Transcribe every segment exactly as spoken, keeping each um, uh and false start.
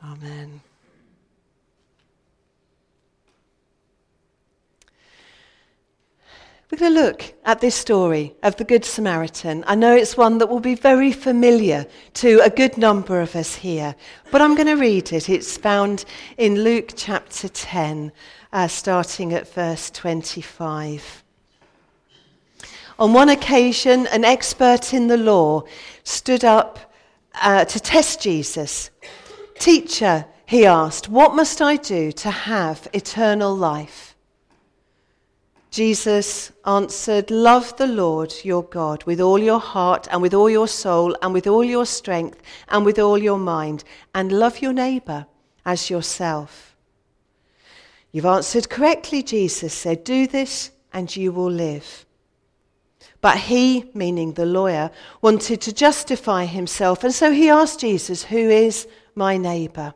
Amen. We're going to look at this story of the Good Samaritan. I know it's one that will be very familiar to a good number of us here, but I'm going to read it. It's found in Luke chapter ten, uh, starting at verse twenty-five. On one occasion, an expert in the law stood up uh, to test Jesus. "Teacher," he asked, "what must I do to have eternal life?" Jesus answered, "Love the Lord your God with all your heart and with all your soul and with all your strength and with all your mind, and love your neighbour as yourself." "You've answered correctly," Jesus said. "Do this and you will live." But he, meaning the lawyer, wanted to justify himself, and so he asked Jesus, "Who is my neighbour?"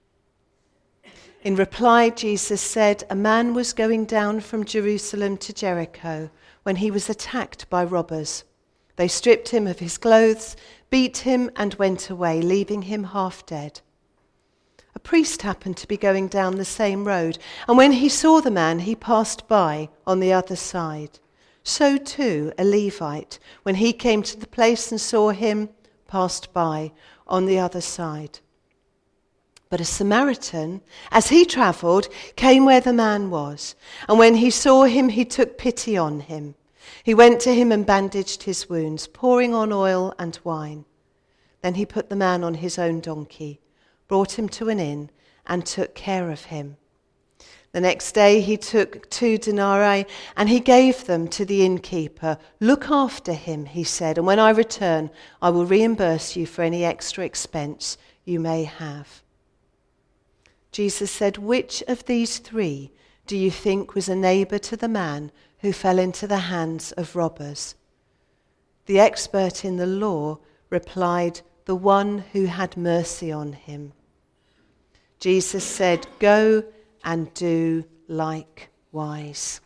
In reply, Jesus said, "A man was going down from Jerusalem to Jericho when he was attacked by robbers. They stripped him of his clothes, beat him, and went away, leaving him half dead. A priest happened to be going down the same road, and when he saw the man, he passed by on the other side. So too a Levite, when he came to the place and saw him, passed by on the other side. But a Samaritan, as he travelled, came where the man was, and when he saw him, he took pity on him. He went to him and bandaged his wounds, pouring on oil and wine. Then he put the man on his own donkey, brought him to an inn, and took care of him. The next day he took two denarii, and he gave them to the innkeeper. 'Look after him,' he said, 'and when I return, I will reimburse you for any extra expense you may have.' Jesus said, 'Which of these three do you think was a neighbour to the man who fell into the hands of robbers?' The expert in the law replied, 'The one who had mercy on him.' Jesus said, 'Go and do likewise.'"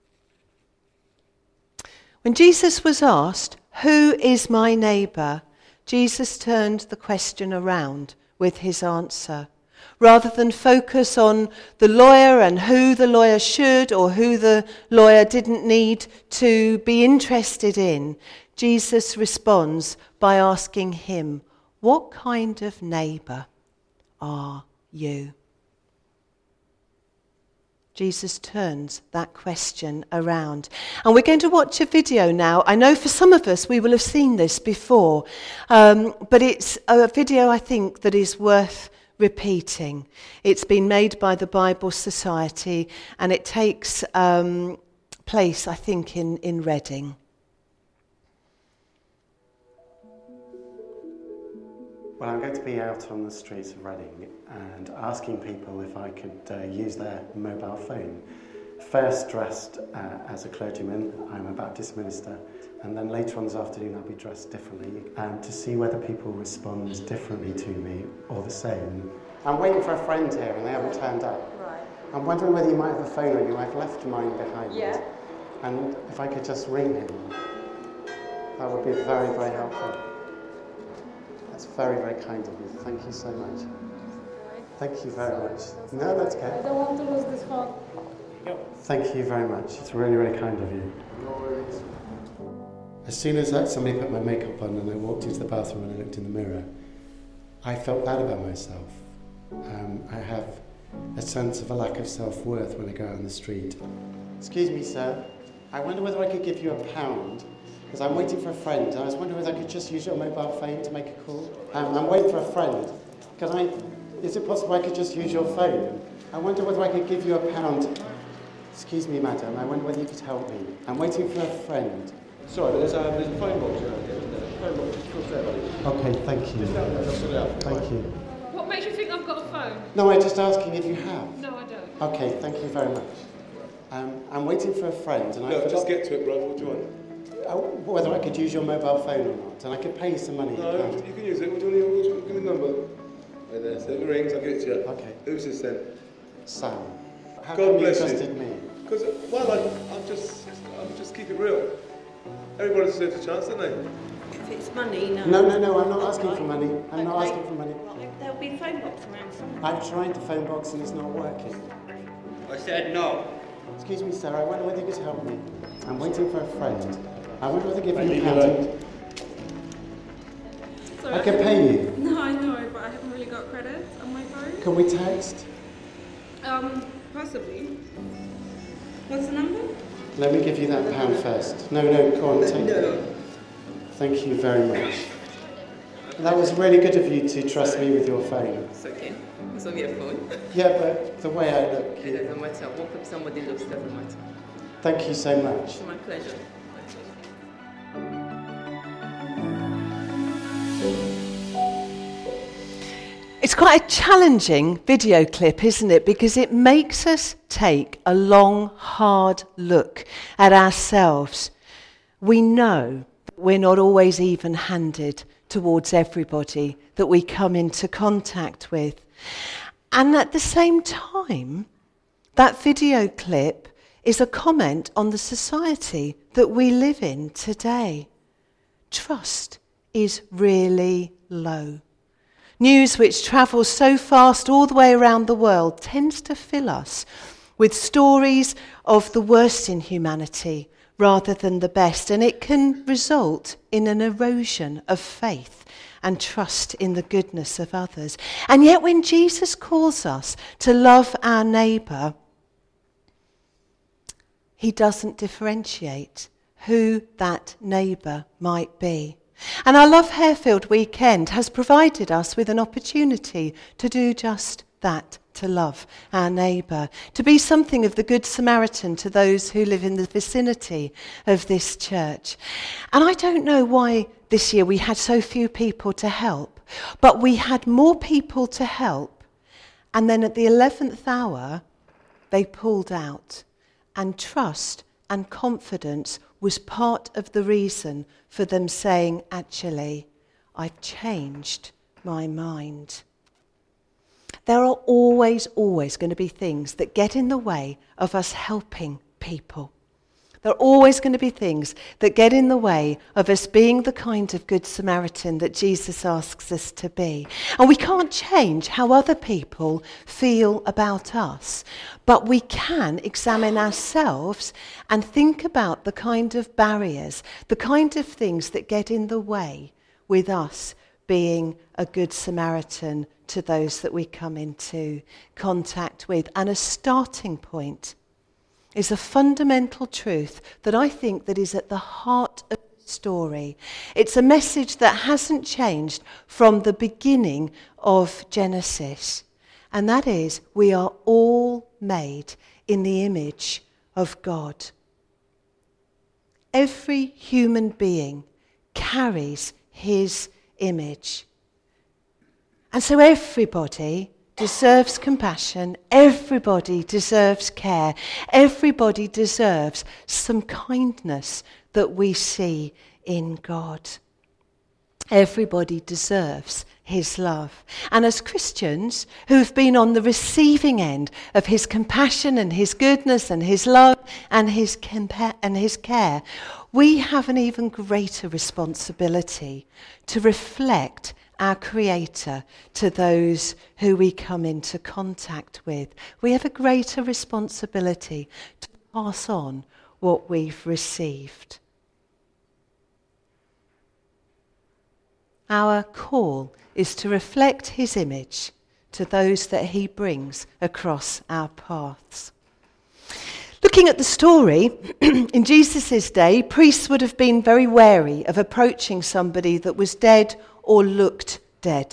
When Jesus was asked, "Who is my neighbour?" Jesus turned the question around with his answer. Rather than focus on the lawyer and who the lawyer should or who the lawyer didn't need to be interested in, Jesus responds by asking him, "What kind of neighbour are you?" Jesus turns that question around. And we're going to watch a video now. I know for some of us we will have seen this before, um, but it's a video I think that is worth repeating. It's been made by the Bible Society, and it takes um, place, I think, in, in Reading. Well, I'm going to be out on the streets of Reading and asking people if I could uh, use their mobile phone. First dressed uh, as a clergyman, I'm a Baptist minister, and then later on this afternoon I'll be dressed differently um, to see whether people respond differently to me or the same. I'm waiting for a friend here and they haven't turned up. Right. I'm wondering whether you might have a phone on you. I've left mine behind. Yeah. And if I could just ring him, that would be very, very helpful. That's very, very kind of you. Thank you so much. Thank you very much. No, that's okay. I don't want to lose this phone. Thank you very much. It's really, really kind of you. No worries. As soon as somebody put my makeup on and I walked into the bathroom and I looked in the mirror, I felt bad about myself. Um, I have a sense of a lack of self-worth when I go out on the street. Excuse me, sir. I wonder whether I could give you a pound, because I'm waiting for a friend, and I was wondering whether I could just use your mobile phone to make a call. Um, I'm waiting for a friend. Can I? Is it possible I could just use your phone? I wonder whether I could give you a pound. Excuse me, madam. I wonder whether you could help me. I'm waiting for a friend. Sorry, there's a, there's a phone box around here. Isn't there? Phone box just across there, buddy. Okay, thank you. Just down there, just sort it out. Thank you. What makes you think I've got a phone? No, I'm just asking if you have. No, I don't. Okay, thank you very much. Um, I'm waiting for a friend, and I No, forgot just get to it, brother. What do you want? uh, whether I could use your mobile phone or not, and I could pay you some money. No, you can't. you can use it. What do you want? to Give me the number. Right there. So if it rings, I'll give it to you. Okay. Who's this then? Sam. How God come bless you you. trusted me? Because, well, I, I'm just, I'm just keep it real. Everybody deserves a chance, don't they? If it's money, no. No, no, no, I'm not asking for money. I'm not Okay. asking for money. Right, there'll be a phone box around somewhere. I've tried the phone box and it's not working. I said no. Excuse me, sir, I wonder whether you could help me. I'm waiting for a friend. I wonder whether give I you need a pound. Sorry, I can pay you. No, I know, but I haven't really got credit on my phone. Can we text? Um, possibly. What's the number? Let me give you that pound first. No, no, go on, take it. Thank you very much. That was really good of you to trust me with your phone. It's okay. It's only a phone. Yeah, but the way I look. It doesn't matter. What somebody looks doesn't matter. Thank you so much. It's my pleasure. My pleasure. It's quite a challenging video clip, isn't it? Because it makes us take a long, hard look at ourselves. We know that we're not always even-handed towards everybody that we come into contact with. And at the same time, that video clip is a comment on the society that we live in today. Trust is really low. News which travels so fast all the way around the world tends to fill us with stories of the worst in humanity rather than the best, and it can result in an erosion of faith and trust in the goodness of others. And yet when Jesus calls us to love our neighbour, he doesn't differentiate who that neighbour might be. And our Love Harefield weekend has provided us with an opportunity to do just that, to love our neighbour, to be something of the Good Samaritan to those who live in the vicinity of this church. And I don't know why this year we had so few people to help, but we had more people to help, and then at the eleventh hour they pulled out, and trust and confidence was part of the reason for them saying, actually, I've changed my mind. There are always, always going to be things that get in the way of us helping people. There are always going to be things that get in the way of us being the kind of Good Samaritan that Jesus asks us to be. And we can't change how other people feel about us, but we can examine ourselves and think about the kind of barriers, the kind of things that get in the way with us being a Good Samaritan to those that we come into contact with. And a starting point is a fundamental truth that I think that is at the heart of the story. It's a message that hasn't changed from the beginning of Genesis. And that is, we are all made in the image of God. Every human being carries his image. And so everybody deserves compassion, everybody deserves care, everybody deserves some kindness that we see in God. Everybody deserves his love. And as Christians who've been on the receiving end of his compassion and his goodness and his love and his compa- and his care, we have an even greater responsibility to reflect our Creator to those who we come into contact with. We have a greater responsibility to pass on what we've received. Our call is to reflect his image to those that he brings across our paths. Looking at the story, in Jesus' day, priests would have been very wary of approaching somebody that was dead or looked dead.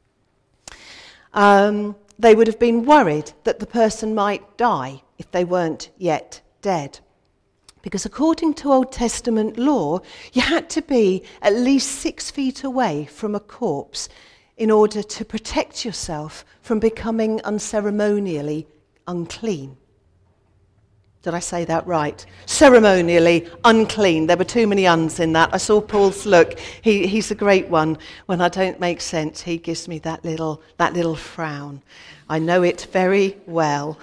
Um, they would have been worried that the person might die if they weren't yet dead. Because according to Old Testament law, you had to be at least six feet away from a corpse in order to protect yourself from becoming unceremonially unclean. Did I say that right? Ceremonially unclean. There were too many uns in that. I saw Paul's look. He, he's a great one. When I don't make sense, he gives me that little, that little frown. I know it very well.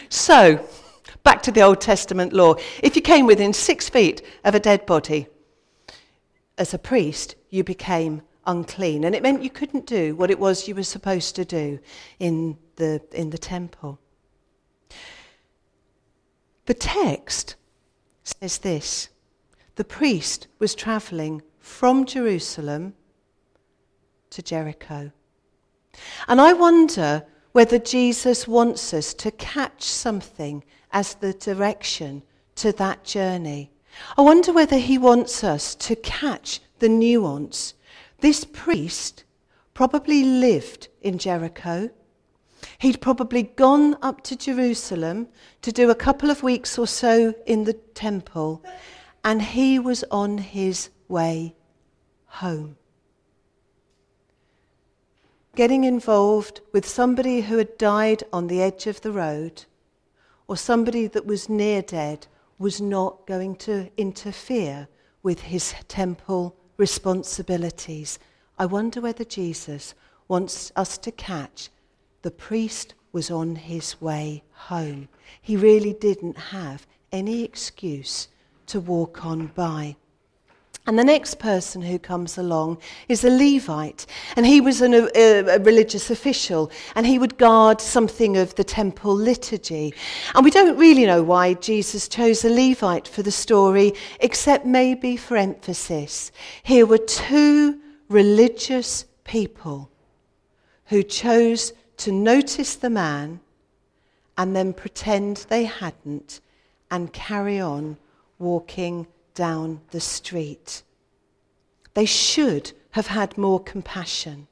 So, back to the Old Testament law. If you came within six feet of a dead body, as a priest, you became unclean. And it meant you couldn't do what it was you were supposed to do in the, in the temple. The text says this: the priest was travelling from Jerusalem to Jericho. And I wonder whether Jesus wants us to catch something as the direction to that journey. I wonder whether he wants us to catch the nuance. This priest probably lived in Jericho. He'd probably gone up to Jerusalem to do a couple of weeks or so in the temple, and he was on his way home. Getting involved with somebody who had died on the edge of the road, or somebody that was near dead, was not going to interfere with his temple responsibilities. I wonder whether Jesus wants us to catch the priest was on his way home. He really didn't have any excuse to walk on by. And the next person who comes along is a Levite, and he was an, a, a religious official, and he would guard something of the temple liturgy. And we don't really know why Jesus chose a Levite for the story, except maybe for emphasis. Here were two religious people who chose to notice the man and then pretend they hadn't and carry on walking down the street. They should have had more compassion.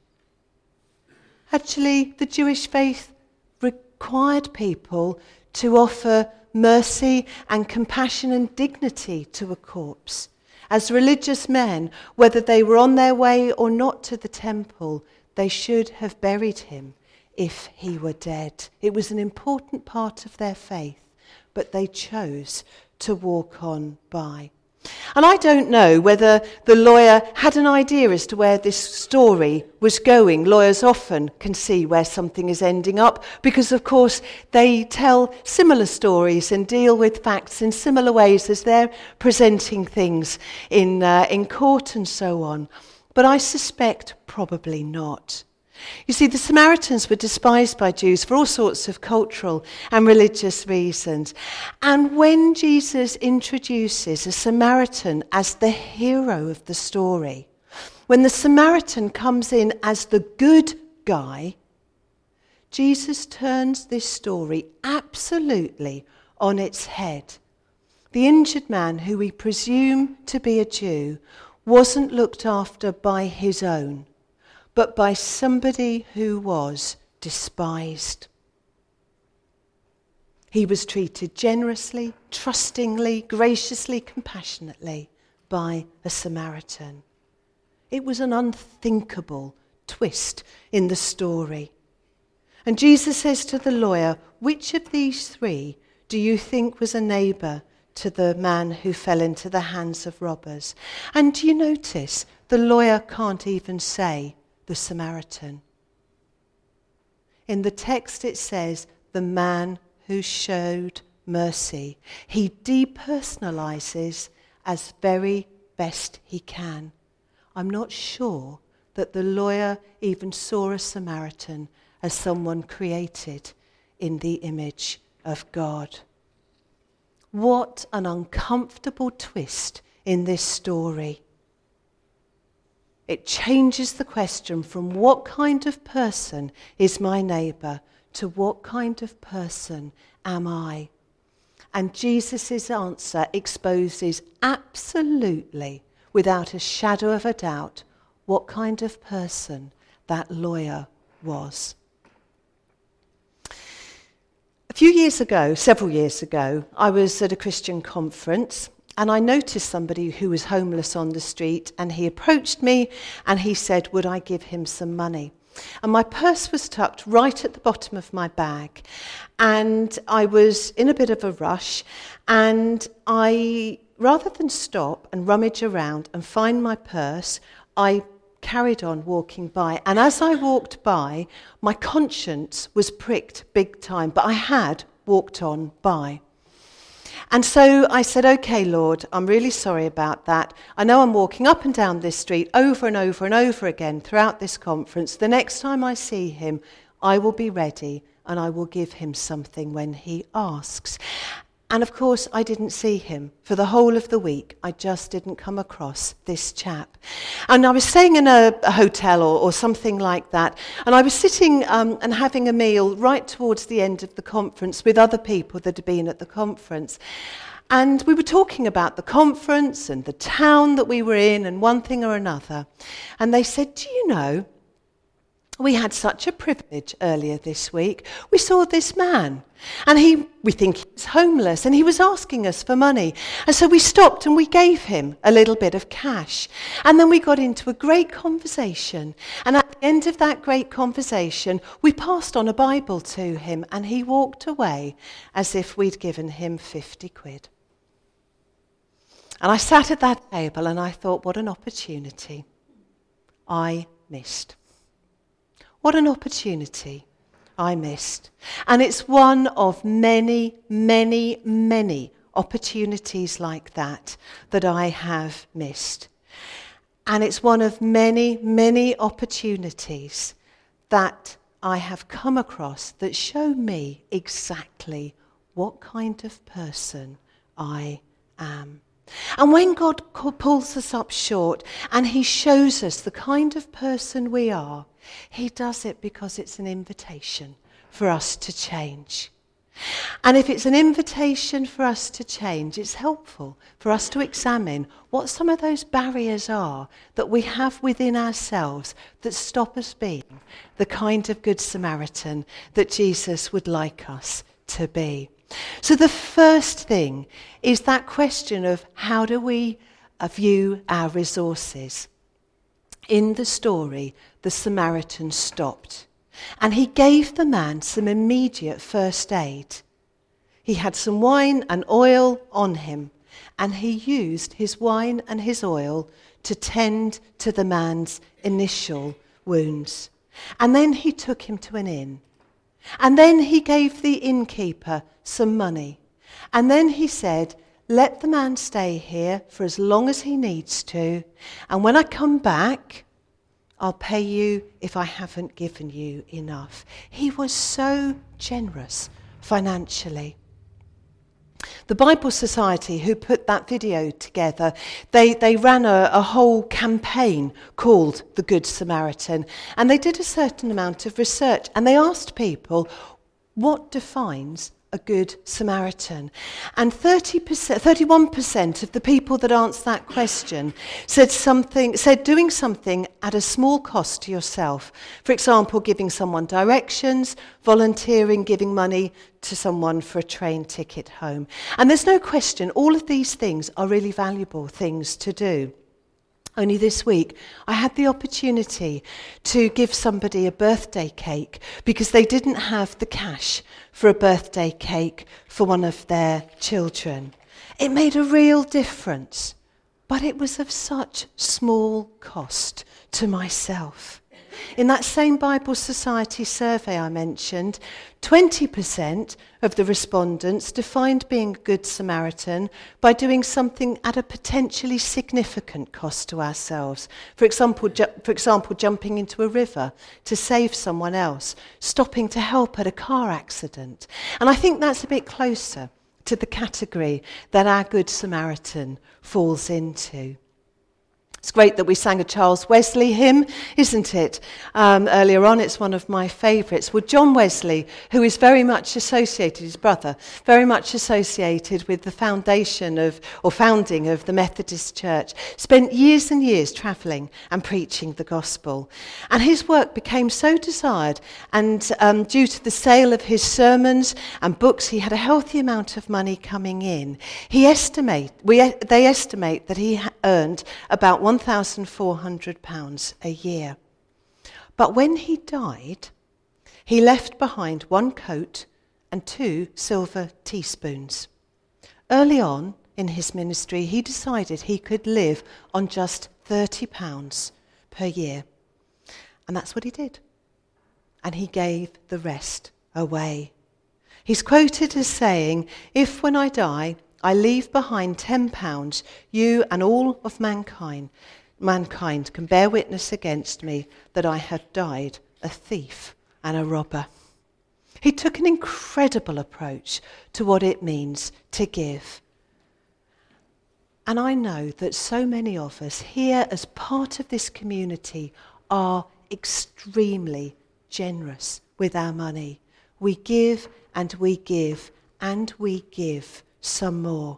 Actually, the Jewish faith required people to offer mercy and compassion and dignity to a corpse. As religious men, whether they were on their way or not to the temple, they should have buried him if he were dead. It was an important part of their faith, but they chose to walk on by. And I don't know whether the lawyer had an idea as to where this story was going. Lawyers often can see where something is ending up because, of course, they tell similar stories and deal with facts in similar ways as they're presenting things in, uh, in court and so on. But I suspect probably not. You see, the Samaritans were despised by Jews for all sorts of cultural and religious reasons. And when Jesus introduces a Samaritan as the hero of the story, when the Samaritan comes in as the good guy, Jesus turns this story absolutely on its head. The injured man, who we presume to be a Jew, wasn't looked after by his own, but by somebody who was despised. He was treated generously, trustingly, graciously, compassionately by a Samaritan. It was an unthinkable twist in the story. And Jesus says to the lawyer, which of these three do you think was a neighbour to the man who fell into the hands of robbers? And do you notice the lawyer can't even say the Samaritan? In the text it says, the man who showed mercy. He depersonalizes as very best he can. I'm not sure that the lawyer even saw a Samaritan as someone created in the image of God. What an uncomfortable twist in this story. It changes the question from what kind of person is my neighbour to what kind of person am I? And Jesus' answer exposes absolutely, without a shadow of a doubt, what kind of person that lawyer was. A few years ago, several years ago, I was at a Christian conference, and I noticed somebody who was homeless on the street, and he approached me and he said, would I give him some money? And my purse was tucked right at the bottom of my bag, and I was in a bit of a rush, and I, rather than stop and rummage around and find my purse, I carried on walking by. And as I walked by, my conscience was pricked big time, but I had walked on by. And so I said, okay, Lord, I'm really sorry about that. I know I'm walking up and down this street over and over and over again throughout this conference. The next time I see him, I will be ready and I will give him something when he asks. And of course, I didn't see him for the whole of the week. I just didn't come across this chap. And I was staying in a, a hotel or, or something like that. And I was sitting um, and having a meal right towards the end of the conference with other people that had been at the conference. And we were talking about the conference and the town that we were in and one thing or another. And they said, do you know, we had such a privilege earlier this week. We saw this man, and he, we think he was homeless, and he was asking us for money. And so we stopped and we gave him a little bit of cash. And then we got into a great conversation. And at the end of that great conversation, we passed on a Bible to him, and he walked away as if we'd given him fifty quid. And I sat at that table and I thought, what an opportunity I missed. What an opportunity I missed. And it's one of many, many, many opportunities like that that I have missed. And it's one of many, many opportunities that I have come across that show me exactly what kind of person I am. And when God pulls us up short and he shows us the kind of person we are, he does it because it's an invitation for us to change. And if it's an invitation for us to change, it's helpful for us to examine what some of those barriers are that we have within ourselves that stop us being the kind of Good Samaritan that Jesus would like us to be. So the first thing is that question of how do we view our resources? In the story, the Samaritan stopped, and he gave the man some immediate first aid. He had some wine and oil on him, and he used his wine and his oil to tend to the man's initial wounds. And then he took him to an inn. And then he gave the innkeeper some money. And then he said, let the man stay here for as long as he needs to. And when I come back, I'll pay you if I haven't given you enough. He was so generous financially. The Bible Society, who put that video together, they, they ran a, a whole campaign called The Good Samaritan, and they did a certain amount of research, and they asked people, what defines a good Samaritan? And thirty percent, thirty-one percent of the people that answered that question said something, said doing something at a small cost to yourself. For example, giving someone directions, volunteering, giving money to someone for a train ticket home. And there's no question, all of these things are really valuable things to do. Only this week, I had the opportunity to give somebody a birthday cake because they didn't have the cash for a birthday cake for one of their children. It made a real difference, but it was of such small cost to myself. In that same Bible Society survey I mentioned, twenty percent of the respondents defined being a good Samaritan by doing something at a potentially significant cost to ourselves. For example, ju- for example, jumping into a river to save someone else, stopping to help at a car accident. And I think that's a bit closer to the category that our Good Samaritan falls into. It's great that we sang a Charles Wesley hymn, isn't it? Um, earlier on, it's one of my favourites. Well, John Wesley, who is very much associated, his brother, very much associated with the foundation of, or founding of the Methodist Church, spent years and years travelling and preaching the gospel. And his work became so desired, and um, due to the sale of his sermons and books, he had a healthy amount of money coming in. He estimate, we, they estimate that he ha- earned about one thousand four hundred pounds a year. But when he died, he left behind one coat and two silver teaspoons. Early on in his ministry, he decided he could live on just thirty pounds per year. And that's what he did. And he gave the rest away. He's quoted as saying, if when I die, I leave behind ten pounds, you and all of mankind, mankind can bear witness against me that I have died a thief and a robber. He took an incredible approach to what it means to give. And I know that so many of us here as part of this community are extremely generous with our money. We give and we give and we give some more.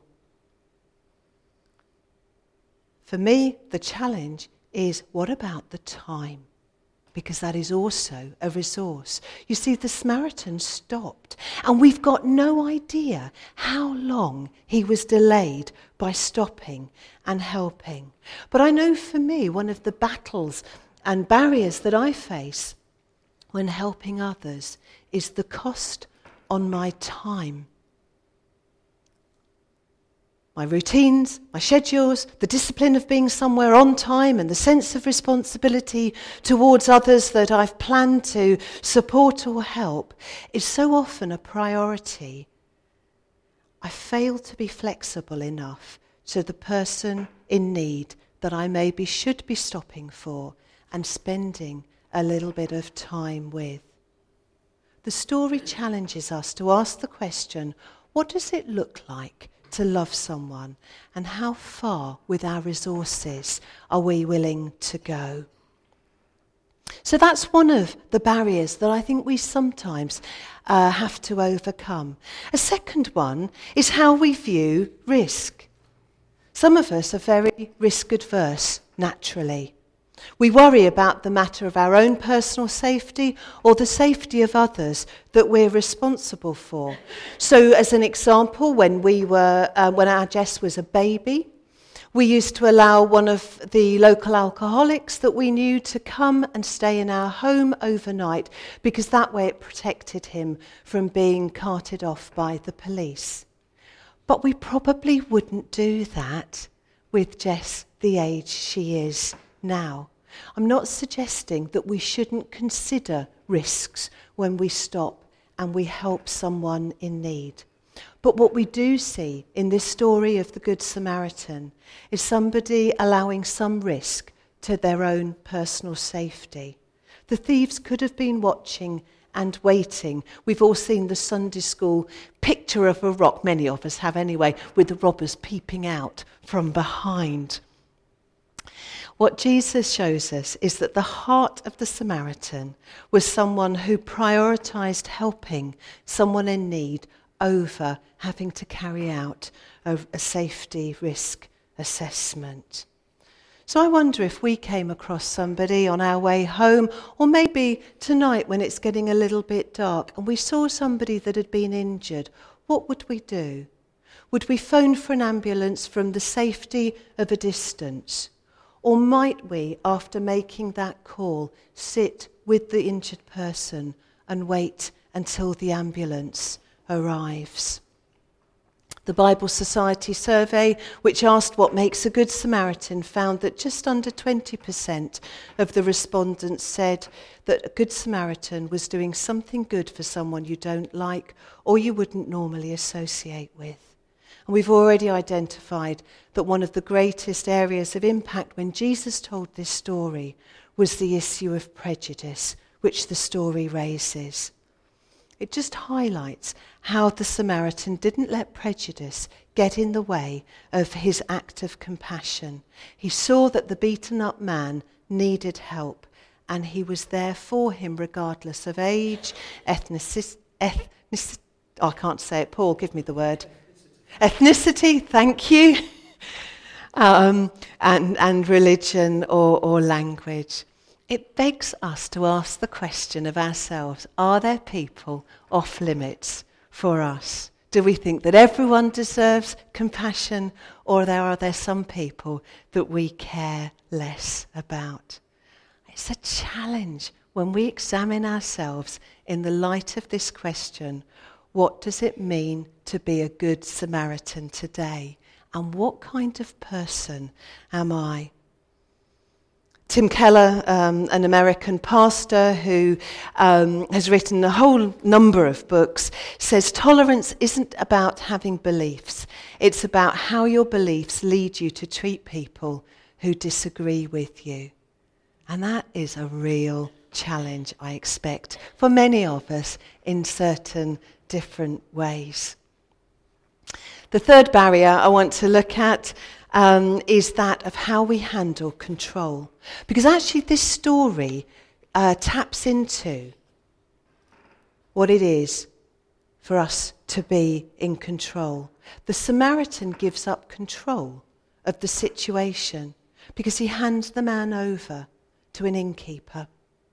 For me, the challenge is, what about the time? Because that is also a resource. You see, the Samaritan stopped, and we've got no idea how long he was delayed by stopping and helping. But I know for me, one of the battles and barriers that I face when helping others is the cost on my time. My routines, my schedules, the discipline of being somewhere on time and the sense of responsibility towards others that I've planned to support or help is so often a priority. I fail to be flexible enough to the person in need that I maybe should be stopping for and spending a little bit of time with. The story challenges us to ask the question, what does it look like to love someone, and how far with our resources are we willing to go? So that's one of the barriers that I think we sometimes uh, have to overcome. A second one is how we view risk. Some of us are very risk adverse naturally. We worry about the matter of our own personal safety or the safety of others that we're responsible for. So as an example, when we were, uh, when our Jess was a baby, we used to allow one of the local alcoholics that we knew to come and stay in our home overnight, because that way it protected him from being carted off by the police. But we probably wouldn't do that with Jess the age she is now. I'm not suggesting that we shouldn't consider risks when we stop and we help someone in need. But what we do see in this story of the Good Samaritan is somebody allowing some risk to their own personal safety. The thieves could have been watching and waiting. We've all seen the Sunday school picture of a rock, many of us have anyway, with the robbers peeping out from behind. What Jesus shows us is that the heart of the Samaritan was someone who prioritized helping someone in need over having to carry out a, a safety risk assessment. So I wonder if we came across somebody on our way home, or maybe tonight when it's getting a little bit dark, and we saw somebody that had been injured, what would we do? Would we phone for an ambulance from the safety of a distance? Or might we, after making that call, sit with the injured person and wait until the ambulance arrives? The Bible Society survey, which asked what makes a good Samaritan, found that just under twenty percent of the respondents said that a good Samaritan was doing something good for someone you don't like or you wouldn't normally associate with. And we've already identified that one of the greatest areas of impact when Jesus told this story was the issue of prejudice, which the story raises. It just highlights how the Samaritan didn't let prejudice get in the way of his act of compassion. He saw that the beaten up man needed help, and he was there for him regardless of age, ethnicity, ethnicity oh, I can't say it, Paul, give me the word. Ethnicity, thank you, um, and, and religion or, or language. It begs us to ask the question of ourselves, are there people off limits for us? Do we think that everyone deserves compassion, or there are there some people that we care less about? It's a challenge when we examine ourselves in the light of this question. What does it mean to be a good Samaritan today? And what kind of person am I? Tim Keller, um, an American pastor who um, has written a whole number of books, says tolerance isn't about having beliefs. It's about how your beliefs lead you to treat people who disagree with you. And that is a real challenge, I expect, for many of us in certain different ways. The third barrier I want to look at Um, is that of how we handle control. Because actually this story uh, taps into what it is for us to be in control. The Samaritan gives up control of the situation because he hands the man over to an innkeeper.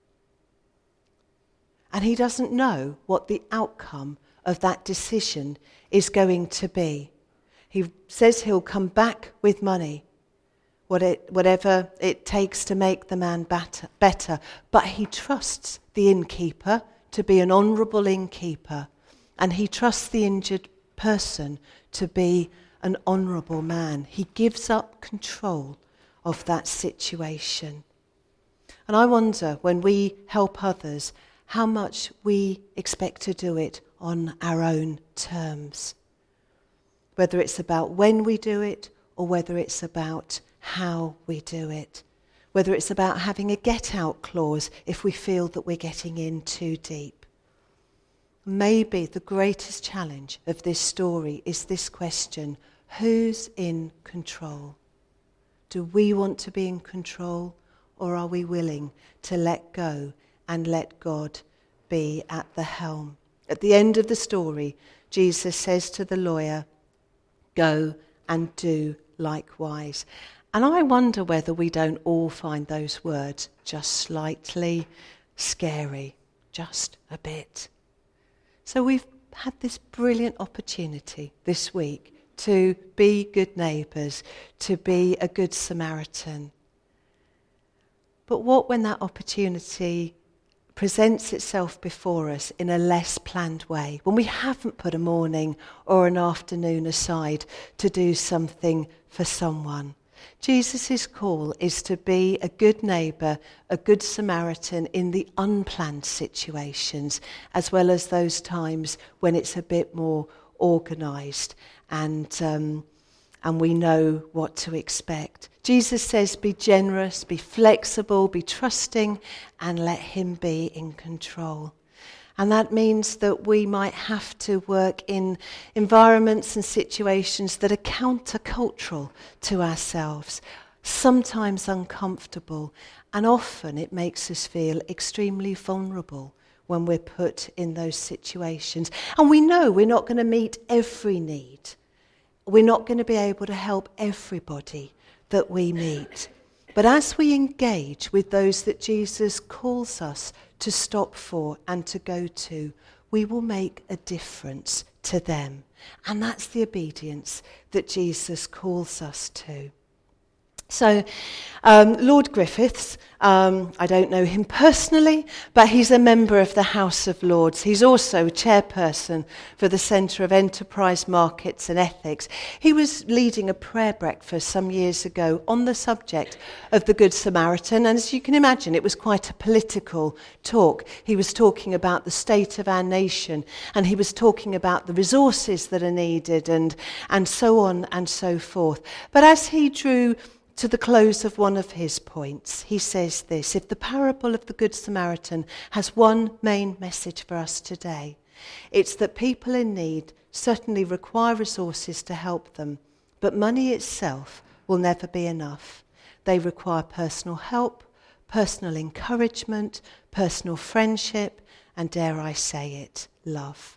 And he doesn't know what the outcome of that decision is going to be. He says he'll come back with money, what it, whatever it takes to make the man better, better. But he trusts the innkeeper to be an honourable innkeeper, and he trusts the injured person to be an honourable man. He gives up control of that situation. And I wonder, when we help others, how much we expect to do it on our own terms. Whether it's about when we do it or whether it's about how we do it. Whether it's about having a get-out clause if we feel that we're getting in too deep. Maybe the greatest challenge of this story is this question: who's in control? Do we want to be in control, or are we willing to let go and let God be at the helm? At the end of the story, Jesus says to the lawyer, "Go and do likewise." And I wonder whether we don't all find those words just slightly scary, just a bit. So we've had this brilliant opportunity this week to be good neighbours, to be a good Samaritan. But what when that opportunity presents itself before us in a less planned way, when we haven't put a morning or an afternoon aside to do something for someone? Jesus' call is to be a good neighbour, a good Samaritan in the unplanned situations, as well as those times when it's a bit more organised and um, and we know what to expect. Jesus says, be generous, be flexible, be trusting, and let him be in control. And that means that we might have to work in environments and situations that are countercultural to ourselves, sometimes uncomfortable, and often it makes us feel extremely vulnerable when we're put in those situations. And we know we're not going to meet every need. We're not going to be able to help everybody that we meet. But as we engage with those that Jesus calls us to stop for and to go to, we will make a difference to them. And that's the obedience that Jesus calls us to. So, um, Lord Griffiths, um, I don't know him personally, but he's a member of the House of Lords. He's also chairperson for the Centre of Enterprise Markets and Ethics. He was leading a prayer breakfast some years ago on the subject of the Good Samaritan, and as you can imagine, it was quite a political talk. He was talking about the state of our nation, and he was talking about the resources that are needed, and, and so on and so forth. But as he drew to the close of one of his points, he says this: if the parable of the Good Samaritan has one main message for us today, it's that people in need certainly require resources to help them, but money itself will never be enough. They require personal help, personal encouragement, personal friendship, and dare I say it, love.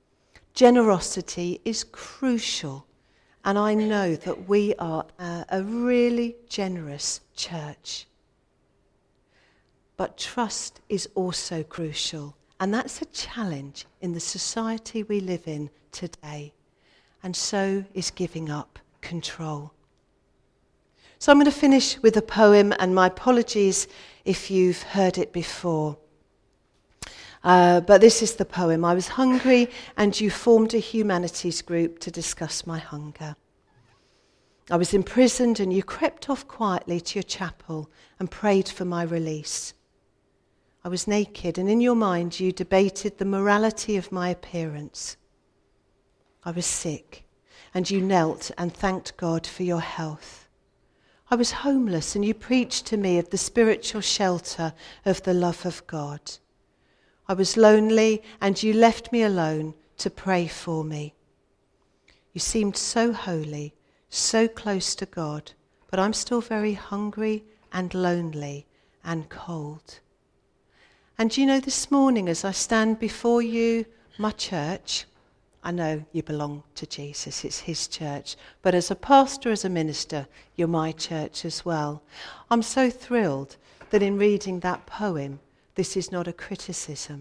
Generosity is crucial. And I know that we are a, a really generous church. But trust is also crucial. And that's a challenge in the society we live in today. And so is giving up control. So I'm going to finish with a poem, and my apologies if you've heard it before. Uh, but this is the poem. I was hungry and you formed a humanities group to discuss my hunger. I was imprisoned and you crept off quietly to your chapel and prayed for my release. I was naked and in your mind you debated the morality of my appearance. I was sick and you knelt and thanked God for your health. I was homeless and you preached to me of the spiritual shelter of the love of God. I was lonely and you left me alone to pray for me. You seemed so holy, so close to God, but I'm still very hungry and lonely and cold. And you know, this morning as I stand before you, my church, I know you belong to Jesus, it's his church, but as a pastor, as a minister, you're my church as well. I'm so thrilled that in reading that poem, this is not a criticism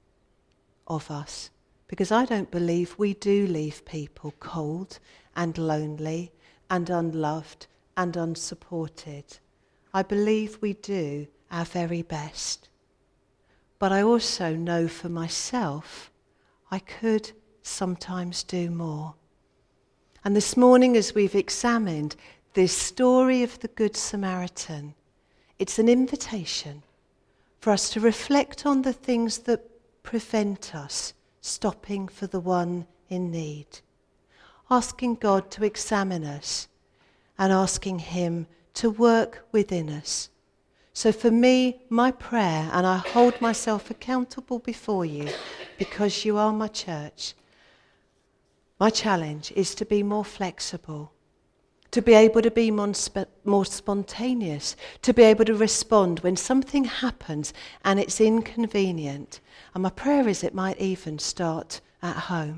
of us, because I don't believe we do leave people cold and lonely and unloved and unsupported. I believe we do our very best. But I also know for myself, I could sometimes do more. And this morning, as we've examined this story of the Good Samaritan, it's an invitation for us to reflect on the things that prevent us stopping for the one in need, asking God to examine us and asking him to work within us. So for me, my prayer, and I hold myself accountable before you because you are my church, my challenge is to be more flexible, to be able to be more, sp- more spontaneous, to be able to respond when something happens and it's inconvenient. And my prayer is it might even start at home.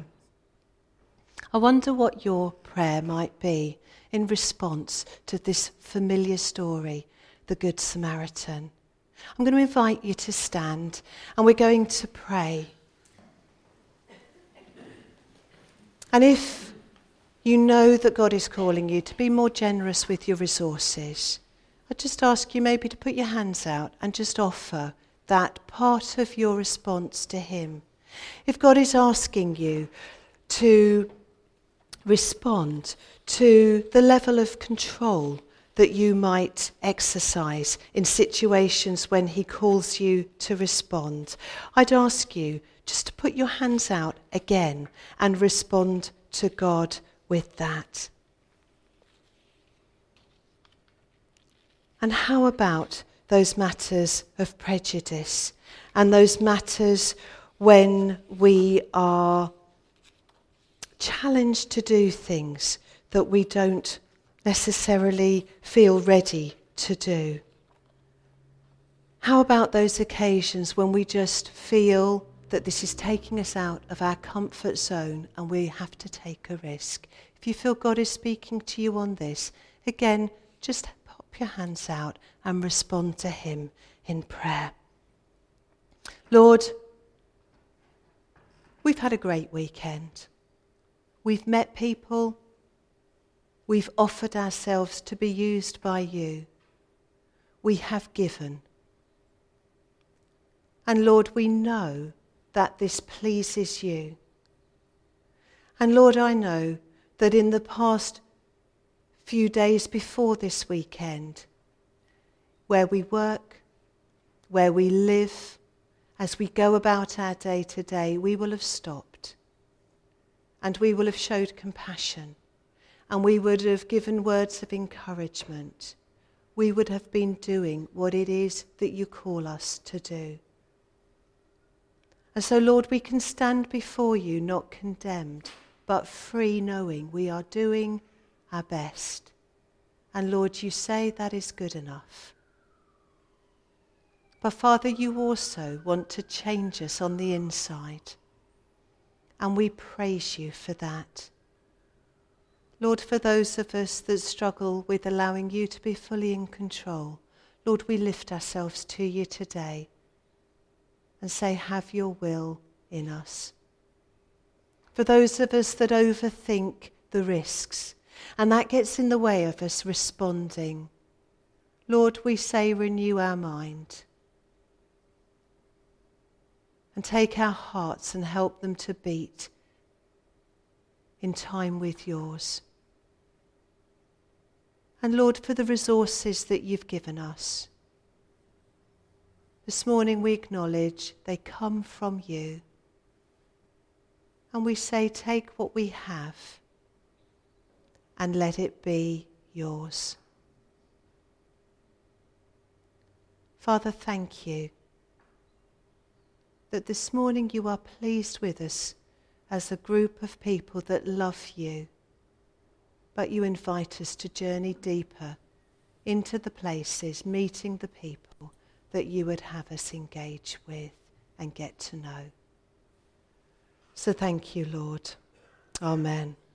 I wonder what your prayer might be in response to this familiar story, the Good Samaritan. I'm going to invite you to stand and we're going to pray. And if you know that God is calling you to be more generous with your resources, I just ask you maybe to put your hands out and just offer that part of your response to him. If God is asking you to respond to the level of control that you might exercise in situations when he calls you to respond, I'd ask you just to put your hands out again and respond to God with that. And how about those matters of prejudice and those matters when we are challenged to do things that we don't necessarily feel ready to do? How about those occasions when we just feel that this is taking us out of our comfort zone and we have to take a risk? If you feel God is speaking to you on this, again, just pop your hands out and respond to him in prayer. Lord, we've had a great weekend. We've met people. We've offered ourselves to be used by you. We have given. And Lord, we know that this pleases you. And Lord, I know that in the past few days before this weekend, where we work, where we live, as we go about our day to day, we will have stopped and we will have showed compassion and we would have given words of encouragement. We would have been doing what it is that you call us to do. And so, Lord, we can stand before you not condemned, but free, knowing we are doing our best. And Lord, you say that is good enough. But Father, you also want to change us on the inside. And we praise you for that. Lord, for those of us that struggle with allowing you to be fully in control, Lord, we lift ourselves to you today and say, have your will in us. For those of us that overthink the risks, and that gets in the way of us responding, Lord, we say, renew our mind and take our hearts and help them to beat in time with yours. And Lord, for the resources that you've given us. This morning we acknowledge they come from you. And we say, take what we have and let it be yours. Father, thank you that this morning you are pleased with us as a group of people that love you, but you invite us to journey deeper into the places, meeting the people that you would have us engage with and get to know. So thank you, Lord. Amen.